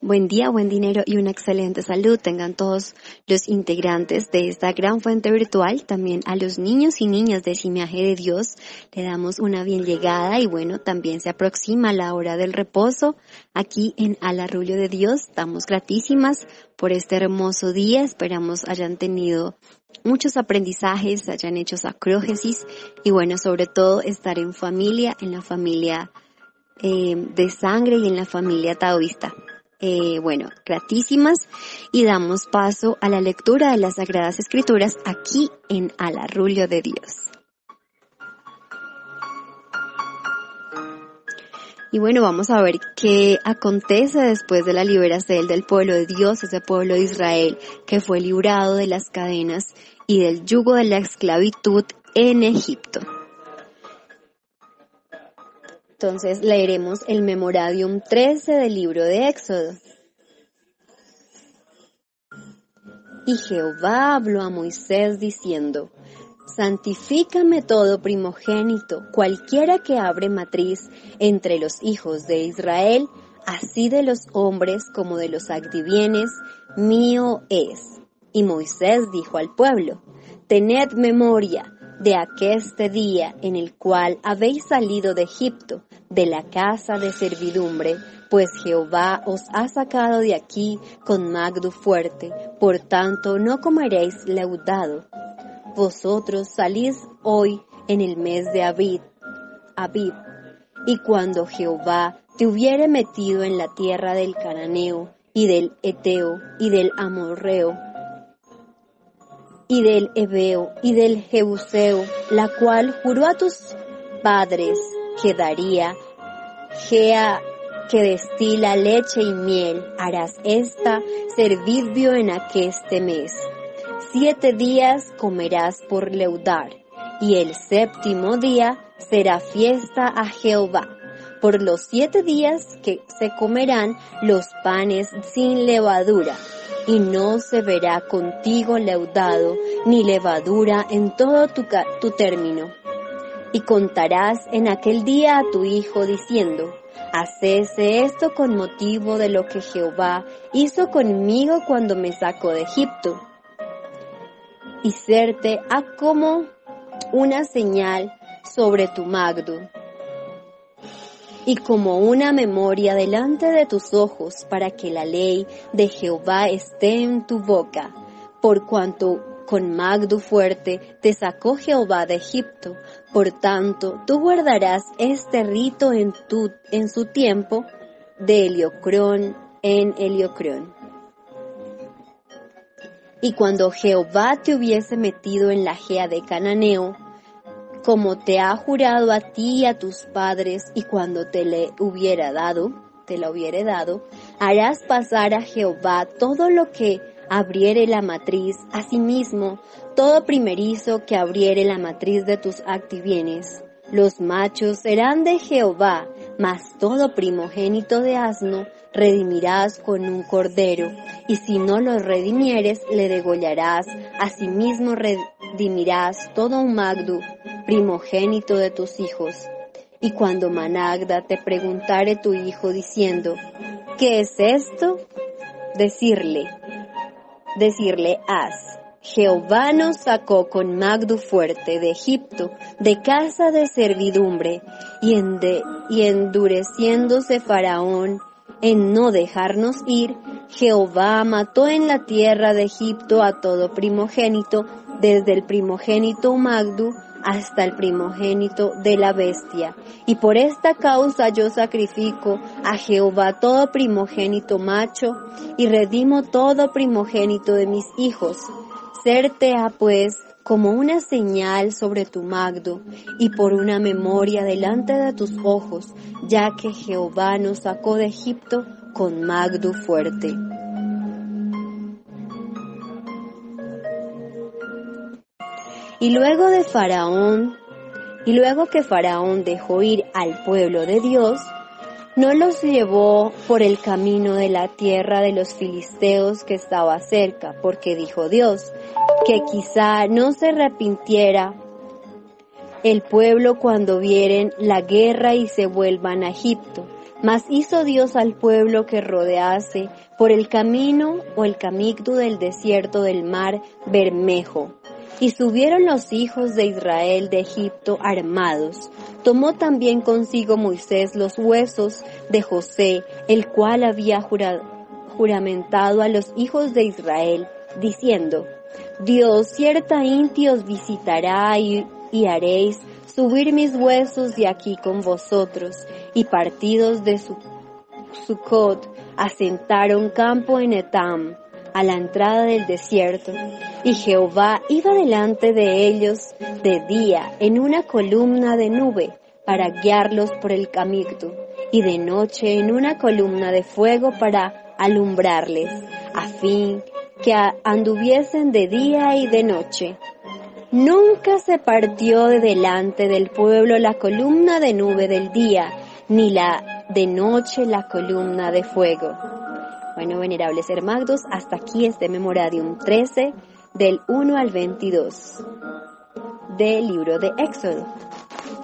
Buen día, buen dinero y una excelente salud tengan todos los integrantes de esta gran fuente virtual. También a los niños y niñas de Simiaje de Dios le damos una bien llegada y bueno, también se aproxima la hora del reposo aquí en Al Arrullo de Dios. Estamos gratísimas por este hermoso día. Esperamos hayan tenido muchos aprendizajes, hayan hecho acrógesis y bueno, sobre todo estar en familia, en la familia de sangre y en la familia taoísta. Bueno, gratísimas y damos paso a la lectura de las Sagradas Escrituras aquí en Al Arrullo de Dios. Y bueno, vamos a ver qué acontece después de la liberación del pueblo de Dios, ese pueblo de Israel que fue librado de las cadenas y del yugo de la esclavitud en Egipto. Entonces leeremos el Memoradium 13 del libro de Éxodo. Y Jehová habló a Moisés diciendo: Santifícame todo primogénito, cualquiera que abre matriz entre los hijos de Israel, así de los hombres como de los adivienes, mío es. Y Moisés dijo al pueblo: Tened memoria de aqueste día en el cual habéis salido de Egipto, de la casa de servidumbre, pues Jehová os ha sacado de aquí con magdo fuerte, por tanto no comeréis leudado. Vosotros salís hoy en el mes de Abib, y cuando Jehová te hubiere metido en la tierra del Cananeo, y del Eteo, y del Amorreo, y del Ebeo, y del Jebuseo, la cual juró a tus padres que daría, que destila leche y miel, harás esta servicio en aqueste mes. 7 días comerás por leudar, y el 7º día será fiesta a Jehová. Por los 7 días que se comerán los panes sin levadura, y no se verá contigo leudado, ni levadura en todo tu término. Y contarás en aquel día a tu hijo diciendo: Hacese esto con motivo de lo que Jehová hizo conmigo cuando me sacó de Egipto. Y serte ha como una señal sobre tu magdo, y como una memoria delante de tus ojos, para que la ley de Jehová esté en tu boca, por cuanto con magdo fuerte te sacó Jehová de Egipto. Por tanto, tú guardarás este rito en su tiempo de Heliocrón en Heliocrón. Y cuando Jehová te hubiese metido en la gea de Cananeo, como te ha jurado a ti y a tus padres, y cuando te la hubiere dado, harás pasar a Jehová todo lo que abriere la matriz, asimismo todo primerizo que abriere la matriz de tus activienes. Los machos serán de Jehová, mas todo primogénito de asno redimirás con un cordero, y si no lo redimieres, le degollarás. Asimismo redimirás todo un magdo primogénito de tus hijos. Y cuando Managda te preguntare tu hijo diciendo: ¿qué es esto? Decirle has: Jehová nos sacó con magdo fuerte de Egipto, de casa de servidumbre, y endureciéndose Faraón en no dejarnos ir, Jehová mató en la tierra de Egipto a todo primogénito, desde el primogénito magdo hasta el primogénito de la bestia. Y por esta causa yo sacrifico a Jehová todo primogénito macho, y redimo todo primogénito de mis hijos. Serte ha pues como una señal sobre tu magdo, y por una memoria delante de tus ojos, ya que Jehová nos sacó de Egipto con magdo fuerte. Y luego que Faraón dejó ir al pueblo de Dios, no los llevó por el camino de la tierra de los filisteos que estaba cerca, porque dijo Dios, que quizá no se arrepintiera el pueblo cuando vieren la guerra y se vuelvan a Egipto. Mas hizo Dios al pueblo que rodease por el camino o el camino del desierto del mar Bermejo. Y subieron los hijos de Israel de Egipto armados. Tomó también consigo Moisés los huesos de José, el cual había juramentado a los hijos de Israel, diciendo: Dios ciertamente os visitará y haréis subir mis huesos de aquí con vosotros. Y partidos de Sucot asentaron campo en Etam, a la entrada del desierto, y Jehová iba delante de ellos de día en una columna de nube para guiarlos por el camino, y de noche en una columna de fuego para alumbrarles, a fin que anduviesen de día y de noche. Nunca se partió de delante del pueblo la columna de nube del día, ni la de noche la columna de fuego. Bueno, venerables hermanos, hasta aquí este Memoradium 13, del 1 al 22, del libro de Éxodo.